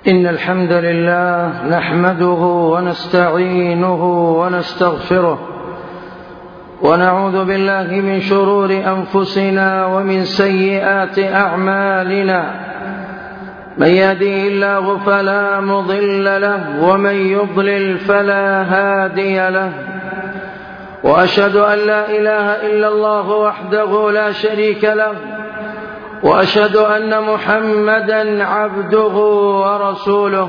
إن الحمد لله نحمده ونستعينه ونستغفره ونعوذ بالله من شرور أنفسنا ومن سيئات أعمالنا. من يهده الله فلا مضل له ومن يضلل فلا هادي له، وأشهد أن لا إله إلا الله وحده لا شريك له، وأشهد أن محمدا عبده ورسوله.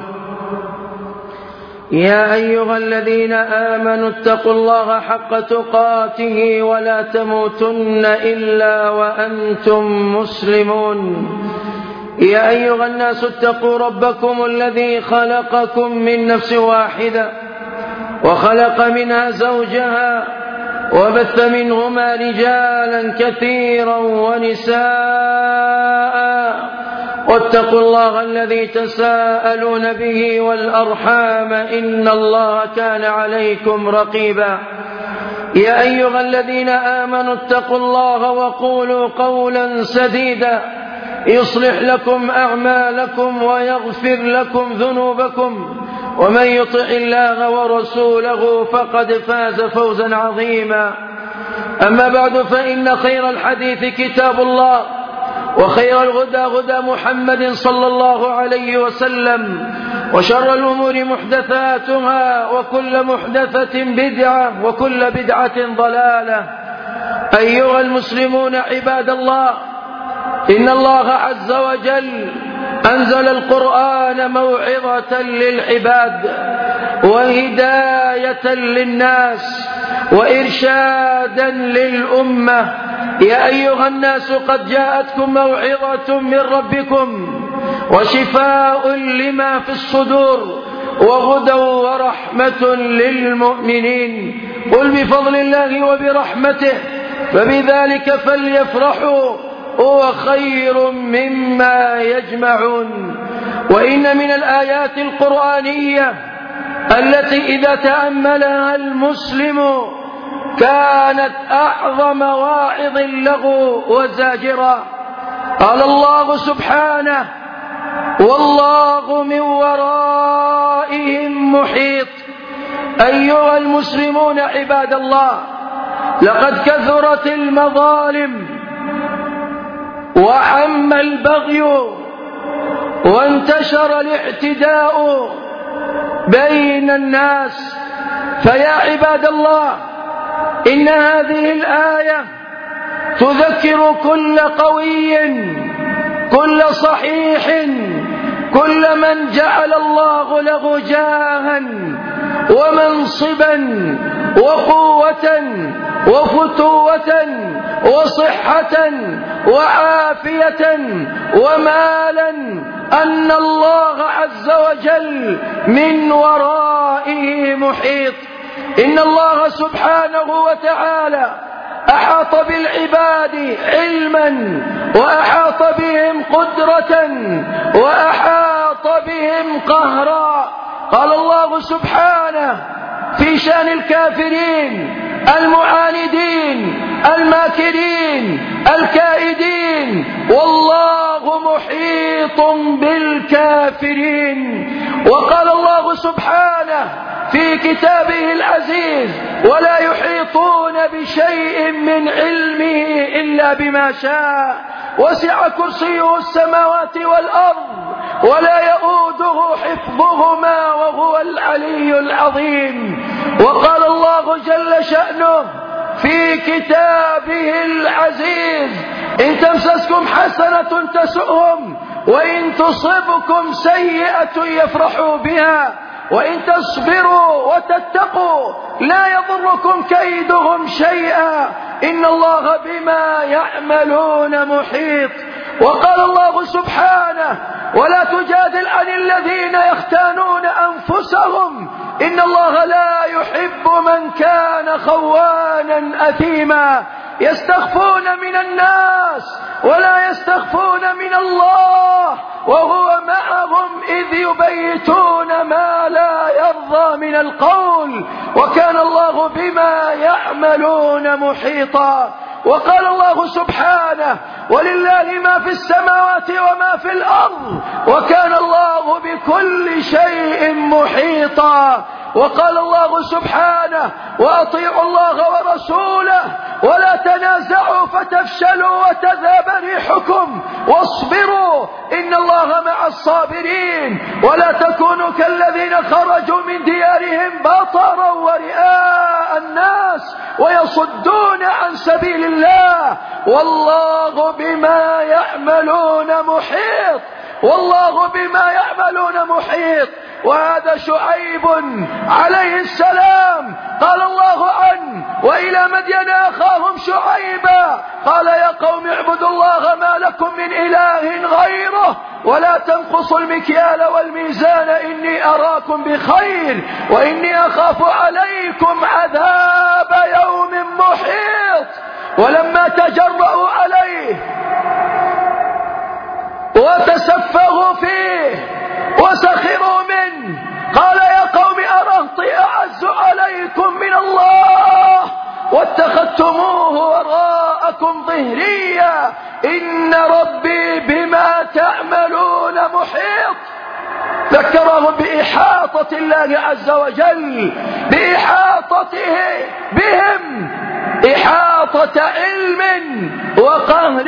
يا أيها الذين آمنوا اتقوا الله حق تقاته ولا تموتن إلا وأنتم مسلمون. يا أيها الناس اتقوا ربكم الذي خلقكم من نفس واحدة وخلق منها زوجها وبث منهما رجالا كثيرا ونساء، واتقوا الله الذي تساءلون به والأرحام إن الله كان عليكم رقيبا. يا أيها الذين آمنوا اتقوا الله وقولوا قولا سديدا يصلح لكم أعمالكم ويغفر لكم ذنوبكم، ومن يطع الله ورسوله فقد فاز فوزا عظيما. أما بعد، فإن خير الحديث كتاب الله، وخير الهدى هدى محمد صلى الله عليه وسلم، وشر الأمور محدثاتها، وكل محدثة بدعة، وكل بدعة ضلالة. أيها المسلمون عباد الله، إن الله عز وجل أنزل القرآن موعظة للعباد وهداية للناس وإرشادا للأمة. يا أيها الناس قد جاءتكم موعظة من ربكم وشفاء لما في الصدور وهدى ورحمة للمؤمنين. قل بفضل الله وبرحمته فبذلك فليفرحوا هو خير مما يجمعون. وإن من الآيات القرآنية التي إذا تأملها المسلم كانت أعظم واعظ له وزاجرا. قال الله سبحانه: والله من ورائهم محيط. أيها المسلمون عباد الله، لقد كثرت المظالم وعم البغي وانتشر الاعتداء بين الناس. فيا عباد الله، إن هذه الآية تذكر كل قوي، كل صحيح، كل من جعل الله له جاها ومنصبا وقوة وفتوة وصحة وعافية ومالا، أن الله عز وجل من ورائه محيط. إن الله سبحانه وتعالى أحاط بالعباد علما، وأحاط بهم قدرة، وأحاط بهم قهرا. قال الله سبحانه في شأن الكافرين المعاندين الماكرين الكائدين: والله محيط بالكافرين. وقال الله سبحانه في كتابه العزيز: ولا يحيطون بشيء من علمه إلا بما شاء، وسع كرسيه السماوات والأرض ولا يؤوده حفظهما وهو العلي العظيم. وقال الله جل شأنه في كتابه العزيز: إن تمسسكم حسنة تسؤهم، وإن تصبكم سيئة يفرحوا بها، وإن تصبروا وتتقوا لا يضركم كيدهم شيئا، إن الله بما يعملون محيط. وقال الله سبحانه: ولا تجادل عن الذين يختانون أنفسهم، إن الله لا يحب من كان خوانا أثيما. يستخفون من الناس ولا يستخفون من الله، وهو معهم إذ يبيتون ما لا يرضى من القول، وكان الله بما يعملون محيطا. وقال الله سبحانه ولله ما في السماوات وما في الأرض وكان الله بكل شيء محيطا. وقال الله سبحانه وأطيعوا الله ورسوله ولا تنازعوا فتفشلوا وتذهب ريحكم واصبروا إن الله مع الصابرين ولا تكونوا كالذين خرجوا من ديارهم بطرا ورئاء الناس ويصدون عن سبيل الله والله بما يعملون محيط. والله بما يعملون محيط. وهذا شعيب عليه السلام قال الله عنه وإلى مدين أخاهم شعيبا قال يا قوم اعبدوا الله ما لكم من إله غيره ولا تنقصوا المكيال والميزان إني أراكم بخير وإني أخاف عليكم عذاب يوم محيط. ولما تجرؤوا عليه وتسفهوا فيه وسخروا منه قال يا قوم أرهطي أعز عليكم من الله واتخذتموه وراءكم ظهريا إن ربي بما تعملون محيط. ذكرهم بإحاطة الله عز وجل بإحاطته بهم إحاطة علم وقهر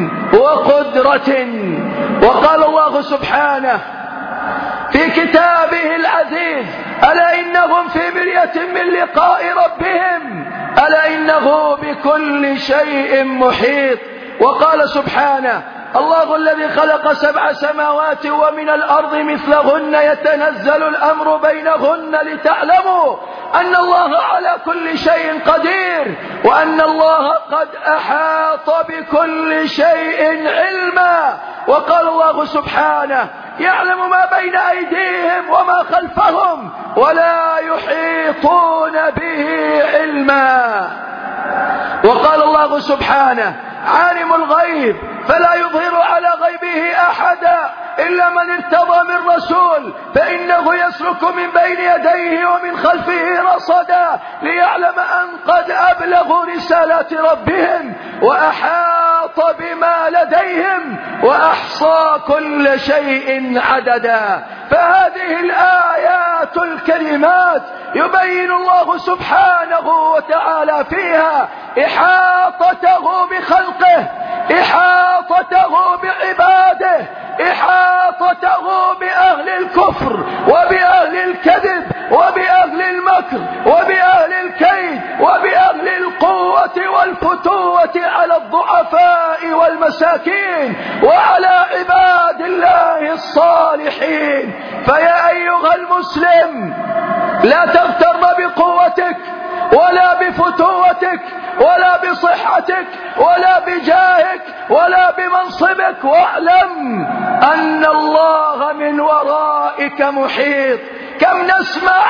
وقدرة. وقال الله سبحانه في كتابه العزيز ألا إنهم في مرية من لقاء ربهم ألا إنه بكل شيء محيط. وقال سبحانه الله الذي خلق 7 سماوات ومن الأرض مثلهن يتنزل الأمر بينهن لتعلموا أن الله على كل شيء قدير وأن الله قد أحاط بكل شيء علما. وقال الله سبحانه يعلم ما بين أيديهم وما خلفهم ولا يحيطون به علما. وقال الله سبحانه عالم الغيب فلا يظهر على غيبه أحدا إلا من ارتضى من رسول فإنه يسلك من بين يديه ومن خلفه رصدا ليعلم أن قد أبلغوا رسالات ربهم وأحاط بما لديهم وأحصى كل شيء عددا. فهذه الآيات الكريمات يبين الله سبحانه وتعالى فيها إحاطته بخلقه إحاطته بعباده إحاطته بأهل الكفر وبأهل الكذب وبأهل المكر وبأهل الكيد وبأهل القوة والفتوة على الضعفاء والمساكين وعلى عباد الله الصالحين. فيا أيها المسلم لا تغتر بقوتك ولا بفتوتك ولا بصحتك ولا بجاهك ولا بمنصبك واعلم أن الله من ورائك محيط. كم نسمع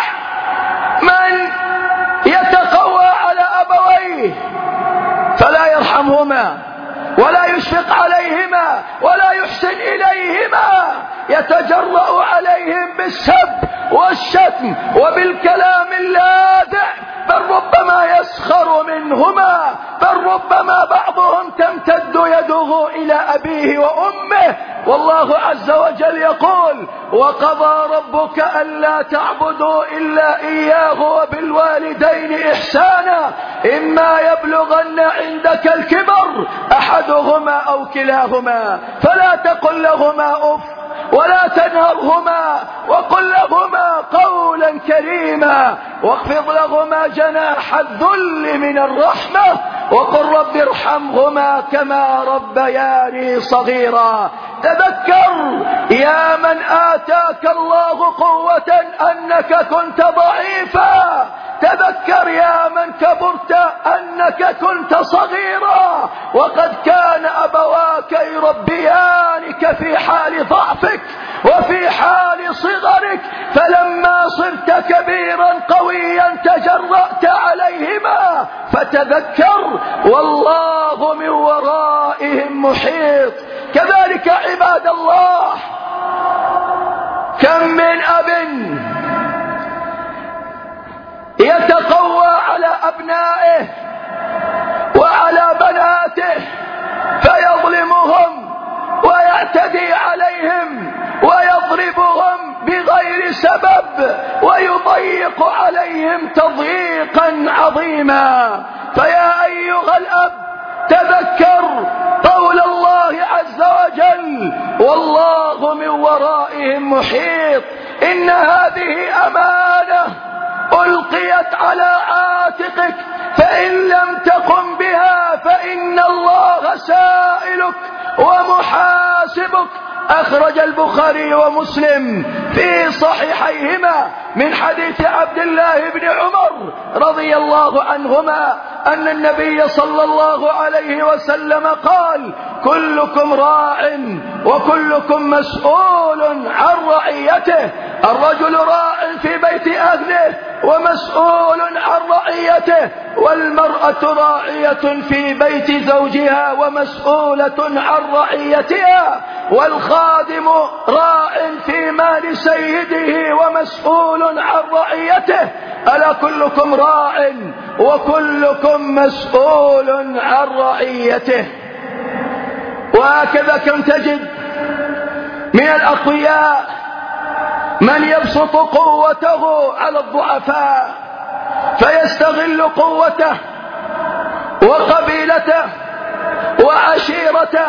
من يتقوى على أبويه فلا يرحمهما ولا يشفق عليهما ولا يحسن إليهما يتجرأ عليهم بالسب والشتم وبالكلام اللاذع بل ربما يسخر منهما بل ربما بعضهم تمتد يده إلى أبيه وأمه. والله عز وجل يقول وقضى ربك ألا تعبدوا إلا إياه وبالوالدين إحسانا إما يبلغن عندك الكبر أحدهما أو كلاهما فلا تقل لهما أف ولا تنهرهما وقل لهما قولا كريما واخفض لهما جناح الذل من الرحمة وقل رب ارحمهما كما ربياني صغيرا. تذكر يا من آتاك الله قوة أنك كنت ضعيفا تذكر يا من كبرت أنك كنت صغيرا وقد كان أبواك يربيانك في حال ضعفك وفي حال صغرك فلما صرت كبيرا قويا تجرأت عليهما فتذكر والله من ورائهم محيط. كذلك عباد الله كم من أب يتقوى على أبنائه وعلى بناته رعيته فيظلمهم ويعتدي عليهم ويضربهم بغير سبب ويضيق عليهم تضييقا عظيما. فيا أيها الأب تذكر قول الله عز وجل: والله من ورائهم محيط. إن هذه أمانة ألقيت على عاتقك، فإن لم تقم بها فإن الله سائلك ومحاسبك. أخرج البخاري ومسلم في صحيحيهما من حديث عبد الله بن عمر رضي الله عنهما أن النبي صلى الله عليه وسلم قال: كلكم راع وكلكم مسؤول عن رعيته. الرجل راع في بيت أهله ومسؤول عن رعيته، والمرأة راعية في بيت زوجها ومسؤولة عن رعيتها، والخادم راع في مال سيده ومسؤول عن رعيته. ألا كلكم راع وكلكم مسؤول عن رعيته. وهكذا كم تجد من الأقوياء من يبسط قوته على الضعفاء فيستغل قوته وقبيلته وعشيرته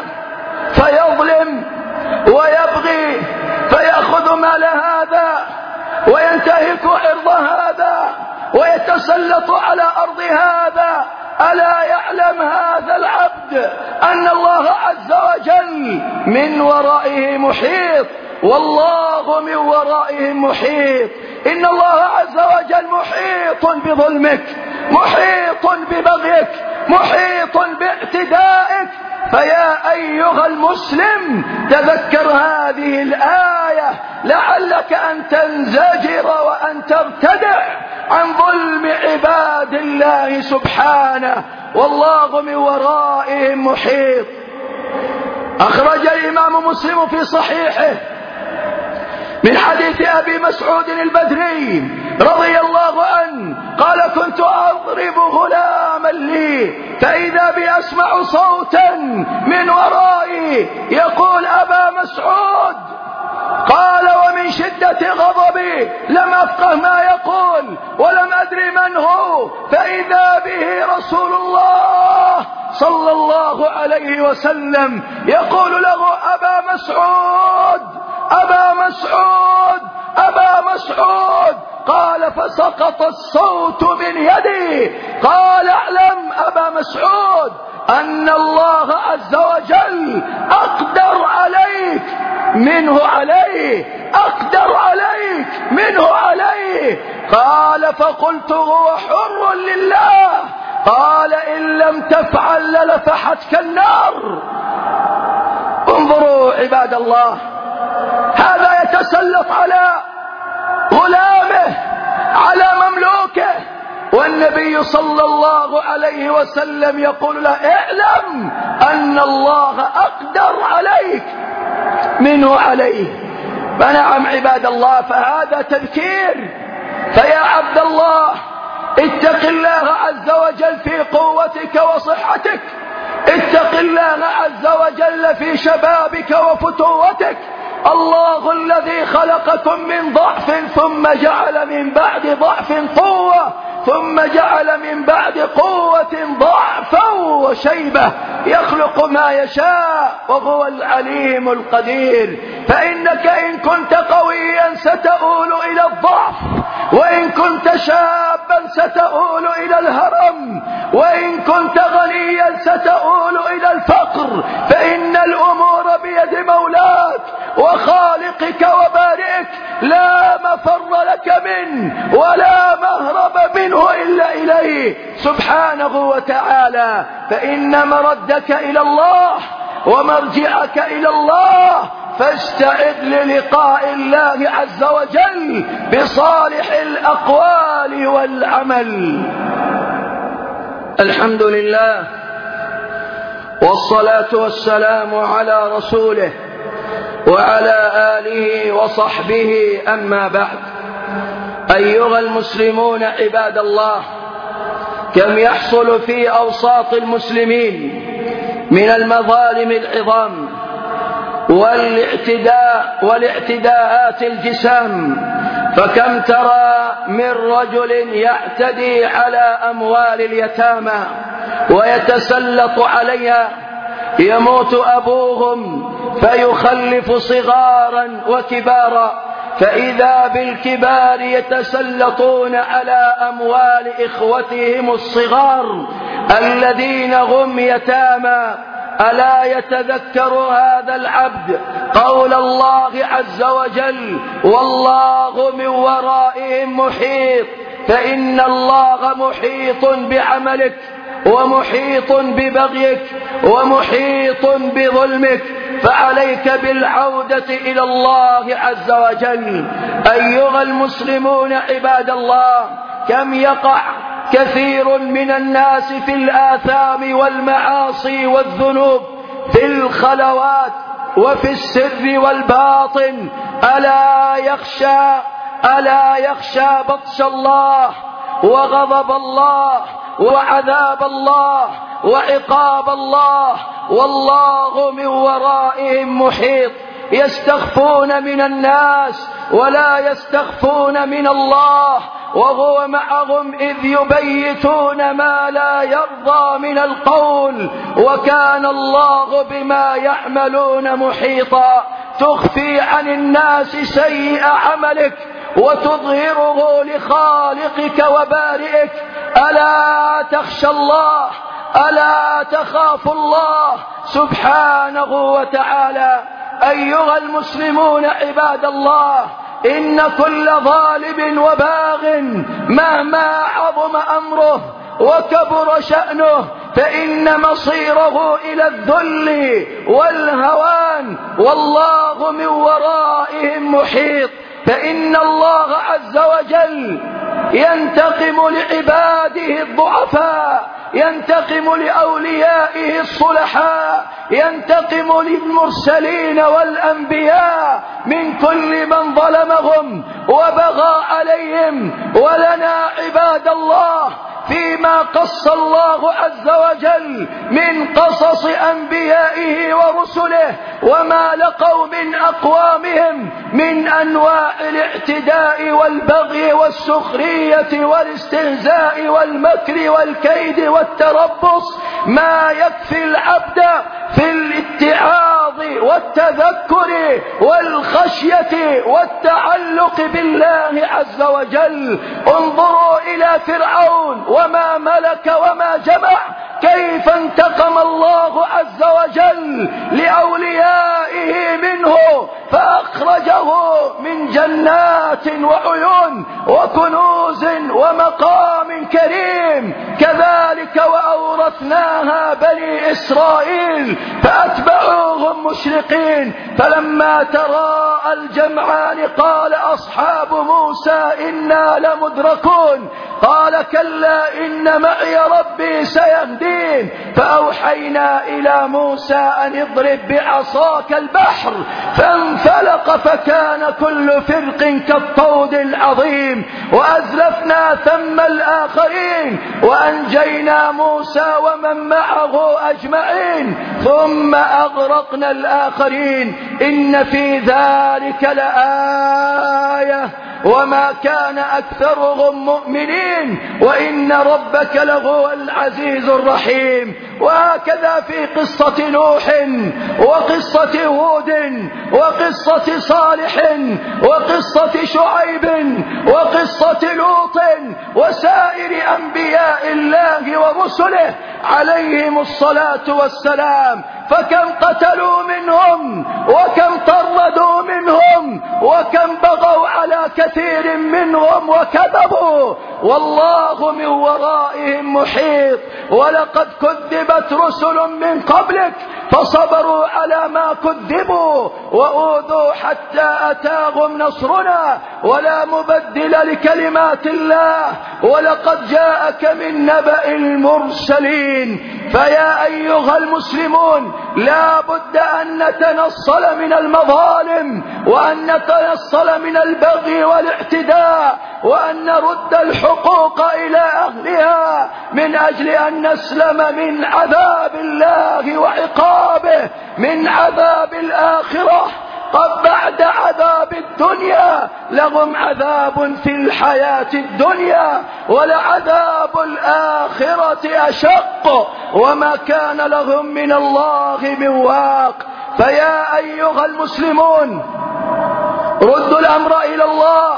فيظلم ويبغي، فيأخذ مال هذا وينتهك عرض هذا ويتسلط على أرض هذا. ألا يعلم هذا العبد أن الله عز وجل من ورائه محيط؟ والله من ورائه محيط. إن الله عز وجل محيط بظلمك، محيط ببغيك، محيط باعتدائك. فيا أيها المسلم تذكر هذه الآية لعلك أن تنزجر وأن ترتدع عن ظلم عباد الله سبحانه. والله من ورائهم محيط. أخرج الإمام مسلم في صحيحه من حديث أبي مسعود البدري رضي الله عنه قال: كنت أضرب غلاما لي فإذا بي أسمع صوتا من ورائي يقول: أبا مسعود. قال: ومن شدة غضبي لم أفقه ما يقول ولم أدري من هو، فإذا به رسول الله صلى الله عليه وسلم يقول له: أبا مسعود، أبا مسعود، أبا مسعود. قال: فسقط الصوت من يدي. قال: اعلم أبا مسعود أن الله عز وجل أقدر عليك منه عليه، أقدر عليك منه عليه. قال: فقلت: هو حر لله. قال: إن لم تفعل للفحتك النار. انظروا عباد الله، هذا يتسلط على غلامه، على مملوكه، والنبي صلى الله عليه وسلم يقول له: اعلم أن الله أقدر عليك منه عليه. فنعم عباد الله، فهذا تذكير. فيا عبد الله اتق الله عز وجل في قوتك وصحتك، اتق الله عز وجل في شبابك وفتوتك. الله الذي خلقكم من ضعف ثم جعل من بعد ضعف قوة ثم جعل من بعد قوة ضعفا وشيبة، يخلق ما يشاء وهو العليم القدير. فإنك إن كنت قويا ستؤول إلى الضعف، وإن كنت شابا ستؤول إلى الهرم، وإن كنت غنيا ستؤول إلى الفقر. فإن الأمور بيد مولاك وخالقك وبارئك، لا مفر لك منه ولا مهرب منه إلا إليه سبحانه وتعالى. فإن مردك إلى الله ومرجعك إلى الله، فاستعد للقاء الله عز وجل بصالح الأقوال والعمل. الحمد لله والصلاة والسلام على رسوله وعلى آله وصحبه، أما بعد. أيها المسلمون عباد الله، كم يحصل في أوساط المسلمين من المظالم العظام والاعتداءات الجسام. فكم ترى من رجل يعتدي على أموال اليتامى ويتسلط عليها، يموت أبوهم فيخلف صغارا وكبارا، فإذا بالكبار يتسلطون على أموال إخوتهم الصغار الذين هم يتامى. ألا يتذكر هذا العبد قول الله عز وجل: والله من ورائهم محيط؟ فإن الله محيط بعملك، ومحيط ببغيك، ومحيط بظلمك، فعليك بالعودة إلى الله عز وجل. أيها المسلمون عباد الله، كم يقع كثير من الناس في الآثام والمعاصي والذنوب، في الخلوات وفي السر والباطن. ألا يخشى بطش الله وغضب الله وعذاب الله وعقاب الله، والله من ورائهم محيط. يستخفون من الناس ولا يستخفون من الله، وهو معهم إذ يبيتون ما لا يرضى من القول، وكان الله بما يعملون محيطا. تخفي عن الناس سيء عملك وتظهره لخالقك وبارئك. ألا تخشى الله؟ ألا تخاف الله سبحانه وتعالى؟ أيها المسلمون عباد الله، إن كل ظالم وباغ مهما عظم أمره وكبر شأنه فإن مصيره إلى الذل والهوان، والله من ورائهم محيط. فإن الله عز وجل ينتقم لعباده الضعفاء، ينتقم لأوليائه الصلحاء، ينتقم للمرسلين والأنبياء من كل من ظلمهم وبغى عليهم. ولنا عباد الله فيما قص الله عز وجل من قصص أنبيائه ورسله وما لقوا من أقوامهم من أنواع الاعتداء والبغي والسخرية والاستهزاء والمكر والكيد والتربص، ما يكفي العبد في الاتعاظ والتذكر والخشية والتعلق بالله عز وجل. انظروا إلى فرعون وما ملك وما جمع، كيف انتقم الله عز وجل لأوليائه منه فأخرجه من جنات وعيون وكنوز ومقام كريم. كذلك وأورثناها بني إسرائيل فأتبعوهم مشرقين. فلما تراءى الجمعان قال أصحاب موسى إنا لمدركون، قال كلا إن معي ربي سيهدين. فأوحينا إلى موسى أن اضرب بعصاك البحر فانفلق فكان كل فرق كالطود العظيم، وأزلفنا ثم الآخرين وأنجينا موسى ومن معه أجمعين ثم أغرقنا الآخرين. إن في ذلك لآية وما كان أكثرهم مؤمنين وإن ربك لهو العزيز الرحيم. وهكذا في قصة نوح وقصة هود وقصة صالح وقصة شعيب وقصة لوط وسائر أنبياء الله ورسله عليهم الصلاة والسلام. فكم قتلوا منهم وكم طردوا منهم وكم بغوا على كثير منهم وكذبوا، والله من ورائهم محيط. ولقد كذبت رسل من قبلك فصبروا على ما كذبوا وأوذوا حتى أتاهم نصرنا ولا مبدل لكلمات الله. ولقد جاءك من نبأ المرسلين فيا أيها المسلمون لا بد أن نتنصل من المظالم، وأن نتنصل من البغي والاعتداء، وأن نرد الحقوق إلى أهلها من أجل أن نسلم من عذاب الله وعقابه، من عذاب الآخرة. قد بعد عذاب الدنيا لهم عذاب في الحياة الدنيا، ولعذاب الآخرة أشق، وما كان لهم من الله من واق. فيا أيها المسلمون ردوا الأمر إلى الله،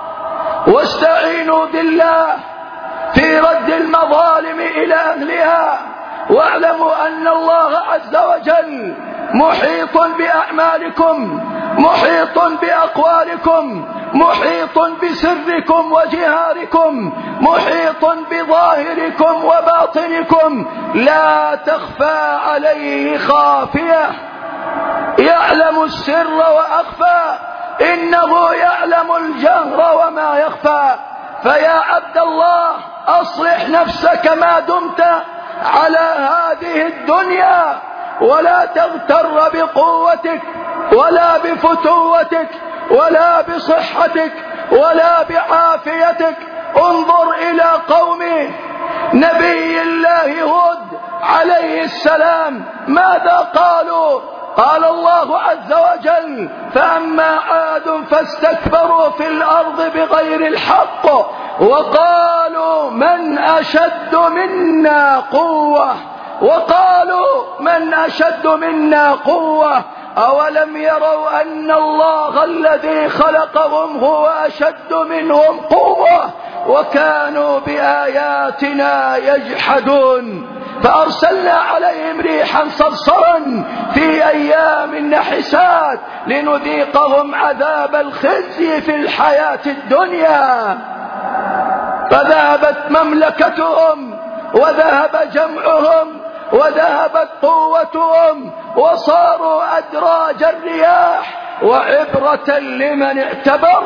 واستعينوا بالله في رد المظالم إلى أهلها، واعلموا أن الله عز وجل محيط بأعمالكم، محيط بأقوالكم، محيط بسركم وجهاركم، محيط بظاهركم وباطنكم، لا تخفى عليه خافية، يعلم السر وأخفى، إنه يعلم الجهر وما يخفى. فيا عبد الله أصلح نفسك ما دمت على هذه الدنيا، ولا تغتر بقوتك ولا بفتوتك ولا بصحتك ولا بعافيتك. انظر إلى قوم نبي الله هود عليه السلام ماذا قالوا؟ قال الله عز وجل: فأما عاد فاستكبروا في الأرض بغير الحق وقالوا من أشد منا قوة، وقالوا من أشد منا قوة أولم يروا أن الله الذي خلقهم هو أشد منهم قوة وكانوا بآياتنا يجحدون. فأرسلنا عليهم ريحا صرصرا في أيام نحسات لنذيقهم عذاب الخزي في الحياة الدنيا. فذهبت مملكتهم وذهب جمعهم وذهبت قوتهم وصاروا أدراج الرياح، وعبرة لمن اعتبر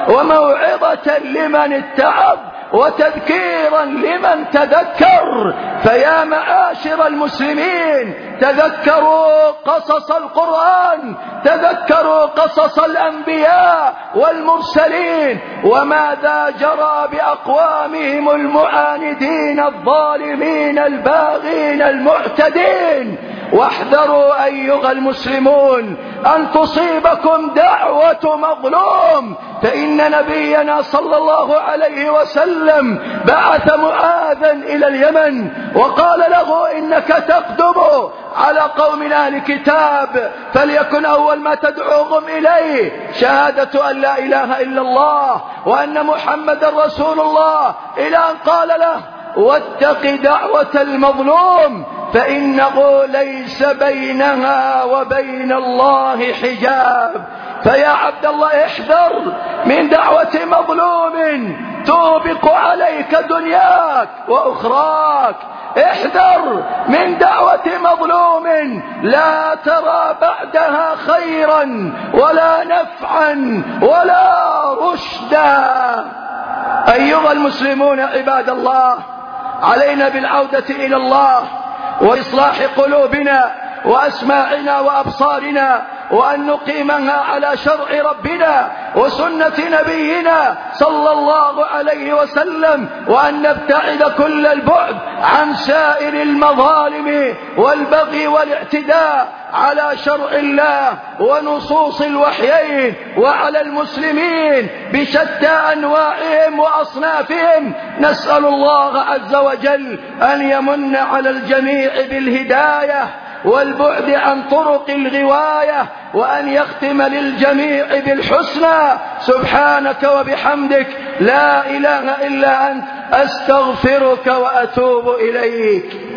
وموعظة لمن اتعظ وتذكيرا لمن تذكر. فيا معاشر المسلمين تذكروا قصص القرآن، تذكروا قصص الأنبياء والمرسلين وماذا جرى بأقوامهم المعاندين الظالمين الباغين المعتدين. واحذروا أيها المسلمون أن تصيبكم دعوة مظلوم، فإن نبينا صلى الله عليه وسلم بعث معاذا إلى اليمن وقال له: إنك تقدم على قوم أهل كتاب، فليكن أول ما تدعوهم إليه شهادة أن لا إله إلا الله وأن محمد رسول الله، إلى أن قال له: واتق دعوة المظلوم فإنه ليس بينها وبين الله حجاب. فيا عبد الله احذر من دعوة مظلوم توبق عليك دنياك وأخراك، احذر من دعوة مظلوم لا ترى بعدها خيرا ولا نفعا ولا رشدا. أيها المسلمون عباد الله، علينا بالعودة إلى الله وإصلاح قلوبنا وأسماعنا وأبصارنا، وأن نقيمها على شرع ربنا وسنة نبينا صلى الله عليه وسلم، وأن نبتعد كل البعد عن سائر المظالم والبغي والاعتداء على شرع الله ونصوص الوحيين، وعلى المسلمين بشتى أنواعهم وأصنافهم. نسأل الله عز وجل أن يمن على الجميع بالهداية والبعد عن طرق الغواية، وأن يختم للجميع بالحسنى. سبحانك وبحمدك لا إله إلا أنت، أستغفرك وأتوب إليك.